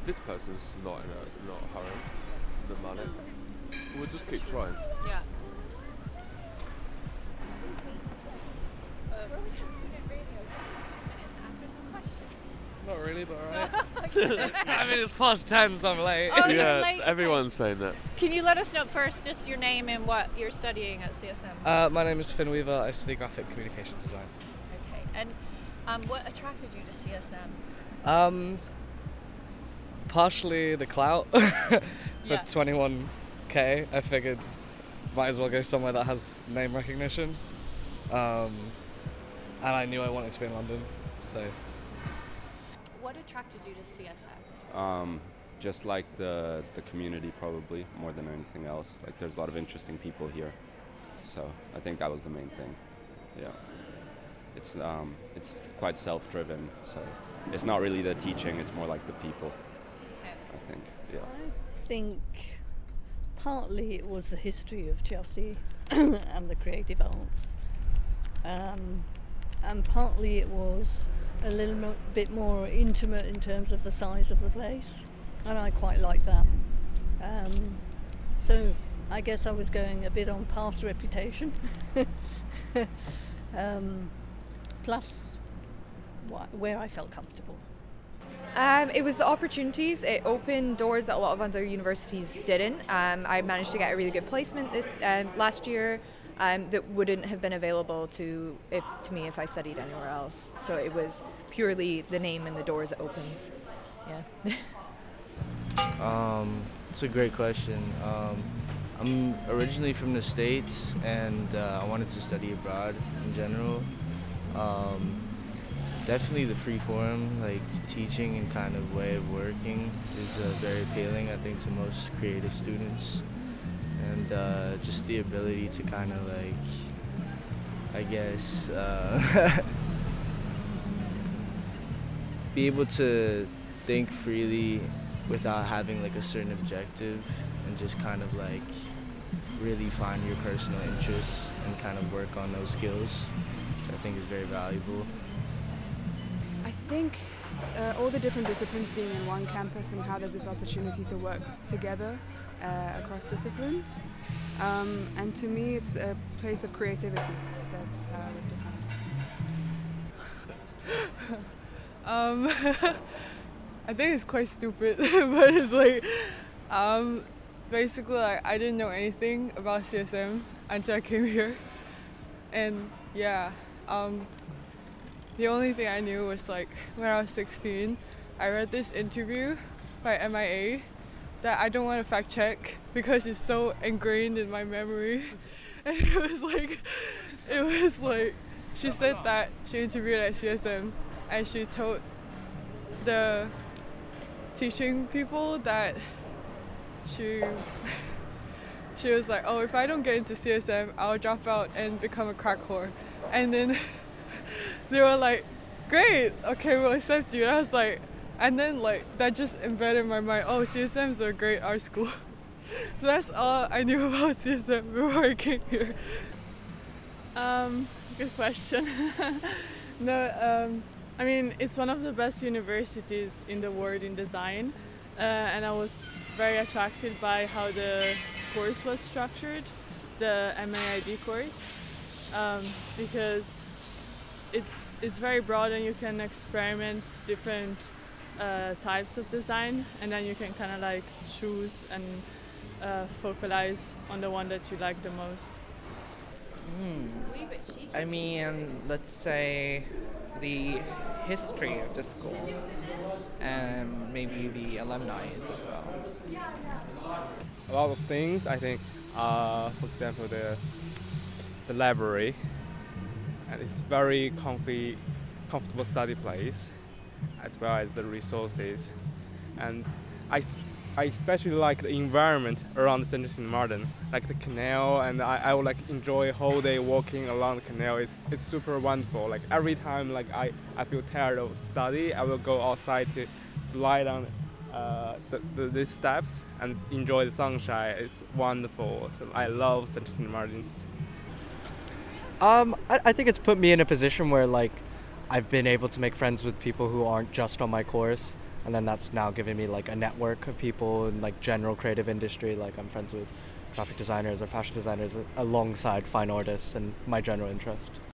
this person's not in a hurry. The money. We'll just keep trying. Yeah. Not really, but alright. I mean, it's past 10, so I'm late. Oh, you're Yeah, late. everyone's saying that. Can you let us know first just your name and what you're studying at CSM? My name is Finn Weaver. I study graphic communication design. Okay. And what attracted you to CSM? Partially the clout for Yeah. 21k. I figured might as well go somewhere that has name recognition. And I knew I wanted to be in London, so. What attracted you to CSM? Just like the community, probably more than anything else. Like there's a lot of interesting people here, so I think that was the main thing. Yeah, it's quite self-driven, so it's not really the teaching; it's more like the people. Okay. I think. Yeah. I think partly it was the history of Chelsea and the creative arts, and partly it was a little bit more intimate in terms of the size of the place, and I quite like that. So I guess I was going a bit on past reputation, plus where I felt comfortable. It was the opportunities. It opened doors that a lot of other universities didn't. I managed to get a really good placement last year that wouldn't have been available to me if I studied anywhere else. So it was purely the name and the doors it opens. Yeah. It's a great question. I'm originally from the States, and I wanted to study abroad in general. Definitely the free form, like teaching and kind of way of working is very appealing, I think, to most creative students. And just the ability to kind of like, I guess, be able to think freely without having like a certain objective, and just kind of like really find your personal interests and kind of work on those skills, which I think is very valuable. I think all the different disciplines being in one campus and how there's this opportunity to work together across disciplines. And to me, it's a place of creativity. That's how I would define it. I think it's quite stupid, but it's like, basically, like, I didn't know anything about CSM until I came here. And yeah, the only thing I knew was like when I was 16, I read this interview by MIA that I don't want to fact check because it's so ingrained in my memory. And it was like, she said that she interviewed at CSM and she told the teaching people that she was like, oh, if I don't get into CSM, I'll drop out and become a crack whore. And then they were like, great, okay, we'll accept you. And I was like, and then like that just embedded in my mind, oh, CSM is a great art school. So that's all I knew about CSM before I came here. Good question. No, I mean, it's one of the best universities in the world in design, and I was very attracted by how the course was structured, the MAID course, because it's very broad and you can experiment different types of design, and then you can kind of like choose and focalize on the one that you like the most. I mean, let's say the history of the school and maybe the alumni as well. A lot of things, I think, for example, the library, and it's very comfortable study place, as well as the resources. And I especially like the environment around St. Martin, like the canal, and I would like enjoy whole day walking along the canal. It's super wonderful. Like every time like I feel tired of study, I will go outside to lie down these steps and enjoy the sunshine. It's wonderful. So I love St. Martin's. I think it's put me in a position where like I've been able to make friends with people who aren't just on my course. and then that's now giving me like a network of people in like general creative industry. Like I'm friends with graphic designers or fashion designers alongside fine artists and my general interest.